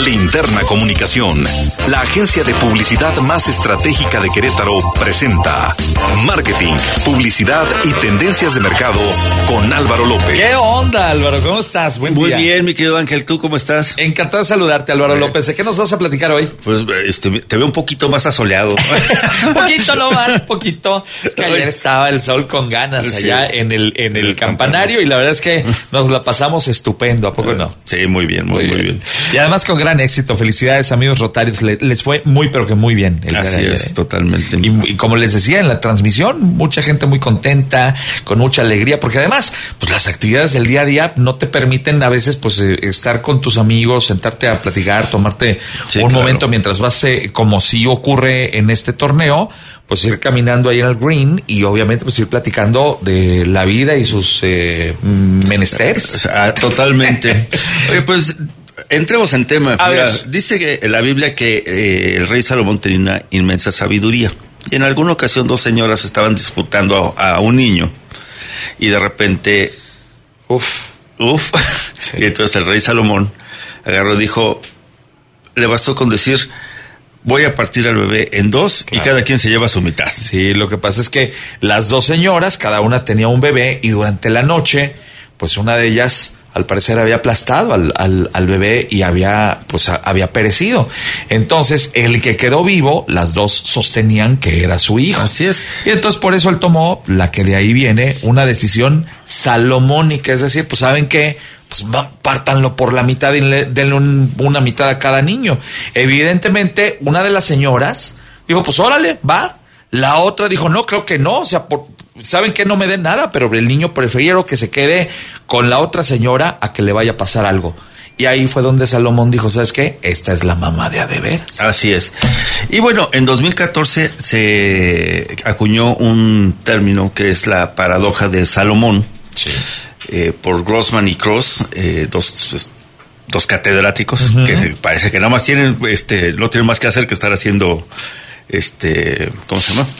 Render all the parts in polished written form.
Linterna Comunicación, la agencia de publicidad más estratégica de Querétaro, presenta Marketing, Publicidad y Tendencias de Mercado con Álvaro López. ¿Qué onda, Álvaro? ¿Cómo estás? Buen día. Muy bien, mi querido Ángel. ¿Tú cómo estás? Encantado de saludarte, Álvaro López. ¿De qué nos vas a platicar hoy? Pues te veo un poquito más asoleado. Poquito nomás, poquito. Es que ayer estaba el sol con ganas allá en el campanario y la verdad es que nos la pasamos estupendo, ¿a poco no? Sí, muy bien, muy bien. Y además con gran éxito. Felicidades, amigos rotarios. Les fue muy, pero que muy bien. Así es, totalmente. Y como les decía en la transmisión, mucha gente muy contenta, con mucha alegría, porque además, pues las actividades del día a día no te permiten a veces, pues, estar con tus amigos, sentarte a platicar, tomarte un momento mientras vas, como si ocurre en este torneo, pues ir caminando ahí en el green y obviamente pues ir platicando de la vida y sus menesteres. Totalmente. Oye, pues entremos en tema. Mira, dice que en la Biblia que el rey Salomón tenía una inmensa sabiduría. Y en alguna ocasión dos señoras estaban disputando a un niño. Y de repente, sí. Y entonces el rey Salomón agarró y dijo, le bastó con decir, voy a partir al bebé en dos, claro, y cada quien se lleva su mitad. Sí, lo que pasa es que las dos señoras, cada una tenía un bebé y durante la noche, pues una de ellas al parecer había aplastado al bebé y había perecido. Entonces, el que quedó vivo, las dos sostenían que era su hijo. Así es. Y entonces por eso él tomó la que de ahí viene una decisión salomónica, es decir, pues ¿saben qué? Pues pártanlo por la mitad y denle una mitad a cada niño. Evidentemente, una de las señoras dijo, pues órale, va. La otra dijo, no, creo que no, o sea, ¿saben qué? No me den nada, pero el niño prefiero que se quede con la otra señora a que le vaya a pasar algo. Y ahí fue donde Salomón dijo, ¿sabes qué? Esta es la mamá de a de veras. Así es. Y bueno, en 2014 se acuñó un término que es la paradoja de Salomón. Sí. Por Grossman y Cross, dos catedráticos, uh-huh, que parece que nada más tienen, no tienen más que hacer que estar haciendo, ¿cómo se llama?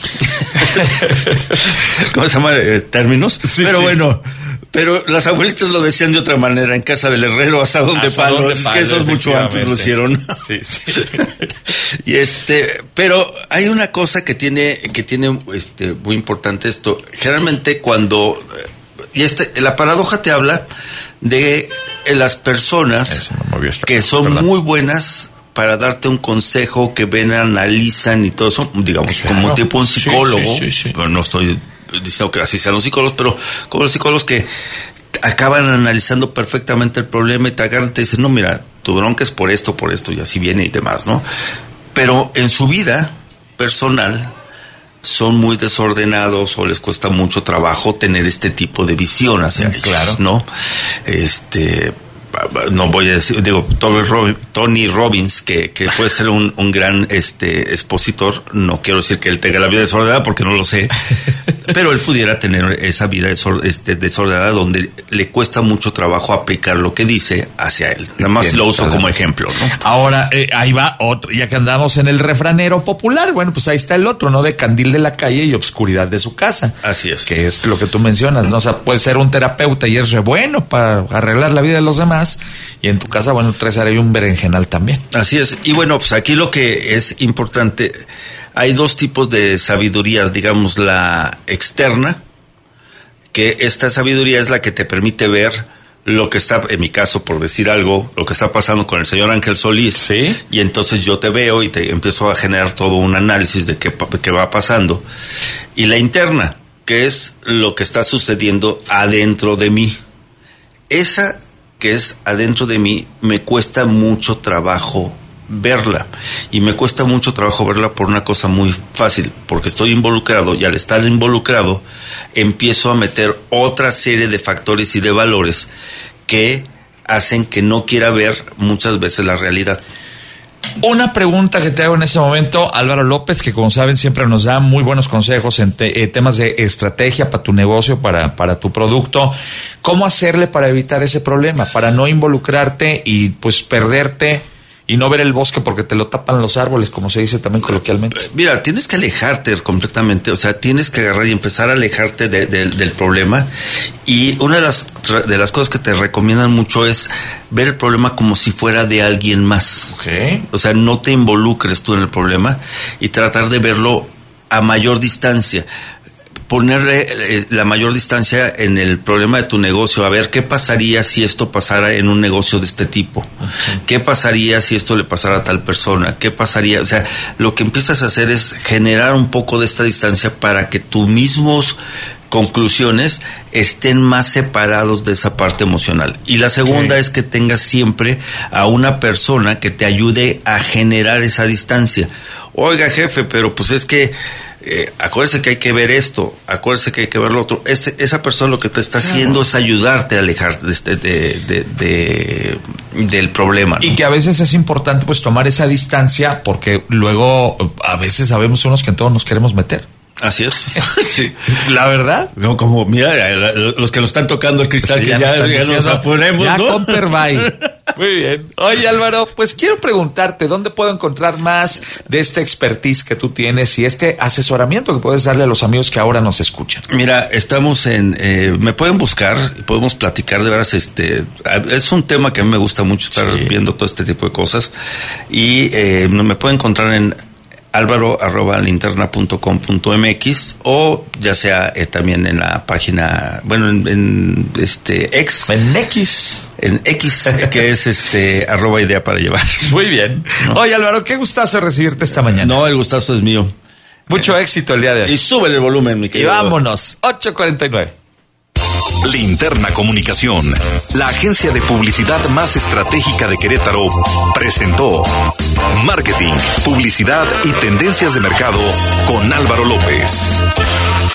¿Cómo se llama? Términos. Sí, pero sí. Bueno, pero las abuelitas lo decían de otra manera, en casa del herrero, asadón de palo, es que esos mucho antes lo hicieron. Sí, sí. Y pero hay una cosa que tiene muy importante esto. Generalmente cuando la paradoja te habla de las personas que son muy buenas para darte un consejo, que ven, analizan y todo eso, digamos, claro, como tipo un psicólogo. Sí. Pero no estoy diciendo que así sean los psicólogos, pero como los psicólogos que acaban analizando perfectamente el problema y te agarran y te dicen, no, mira, tu bronca es por esto, y así viene y demás, ¿no? Pero en su vida personal son muy desordenados o les cuesta mucho trabajo tener este tipo de visión hacia ellos, claro, ¿no? No voy a decir, Tony Robbins, que puede ser un gran expositor, no quiero decir que él tenga la vida desordenada porque no lo sé, pero él pudiera tener esa vida desordenada donde le cuesta mucho trabajo aplicar lo que dice hacia él. Nada más lo uso como ejemplo, ¿no? Ahora, ahí va otro, ya que andamos en el refranero popular, bueno, pues ahí está el otro, ¿no? De candil de la calle y obscuridad de su casa. Así es. Que es lo que tú mencionas, ¿no? O sea, puede ser un terapeuta y es re bueno para arreglar la vida de los demás, y en tu casa, bueno, traes ahí un berenjenal también. Así es. Y bueno, pues aquí lo que es importante, hay dos tipos de sabiduría, digamos, la externa, que esta sabiduría es la que te permite ver lo que está, en mi caso, por decir algo, lo que está pasando con el señor Ángel Solís. Sí. Y entonces yo te veo y te empiezo a generar todo un análisis de qué va pasando. Y la interna, que es lo que está sucediendo adentro de mí. Esa que es adentro de mí, me cuesta mucho trabajo verla. Y me cuesta mucho trabajo verla por una cosa muy fácil, porque estoy involucrado, y al estar involucrado, empiezo a meter otra serie de factores y de valores que hacen que no quiera ver muchas veces la realidad. Una pregunta que te hago en ese momento, Álvaro López, que como saben siempre nos da muy buenos consejos en temas de estrategia para tu negocio, para tu producto. ¿Cómo hacerle para evitar ese problema? Para no involucrarte y pues perderte y no ver el bosque porque te lo tapan los árboles, como se dice también coloquialmente. Mira, tienes que alejarte completamente, o sea, tienes que agarrar y empezar a alejarte del problema. Y una de las cosas que te recomiendan mucho es ver el problema como si fuera de alguien más. Okay. O sea, no te involucres tú en el problema y tratar de verlo a mayor distancia. Ponerle la mayor distancia en el problema de tu negocio, a ver qué pasaría si esto pasara en un negocio de este tipo, qué pasaría si esto le pasara a tal persona, qué pasaría, o sea, lo que empiezas a hacer es generar un poco de esta distancia para que tus mismos conclusiones estén más separados de esa parte emocional. Y la segunda es que tengas siempre a una persona que te ayude a generar esa distancia. Oiga, jefe, pero pues es que acuérdese que hay que ver esto, acuérdese que hay que ver lo otro. Esa persona lo que te está haciendo es ayudarte a alejar del problema, ¿no? Y que a veces es importante pues tomar esa distancia porque luego a veces sabemos unos que en todo nos queremos meter. Así es. Sí. La verdad. No, como, mira, los que nos están tocando el cristal, sí, que ya nos aponemos, ya, ¿no? Comperbay. Muy bien. Oye, Álvaro, pues quiero preguntarte, ¿dónde puedo encontrar más de esta expertise que tú tienes y este asesoramiento que puedes darle a los amigos que ahora nos escuchan? Mira, estamos me pueden buscar, podemos platicar, de veras, es un tema que a mí me gusta mucho estar viendo todo este tipo de cosas y me pueden encontrar en alvaro@linterna.com.mx o ya sea también en la página, bueno, en X. En X. En X, que es @idea para llevar. Muy bien. ¿No? Oye, Álvaro, qué gustazo recibirte esta mañana. No, el gustazo es mío. Mucho éxito el día de hoy. Y súbele el volumen, mi querido. Y vámonos, 8:49. Linterna Comunicación, la agencia de publicidad más estratégica de Querétaro, presentó Marketing, Publicidad y Tendencias de Mercado con Álvaro López.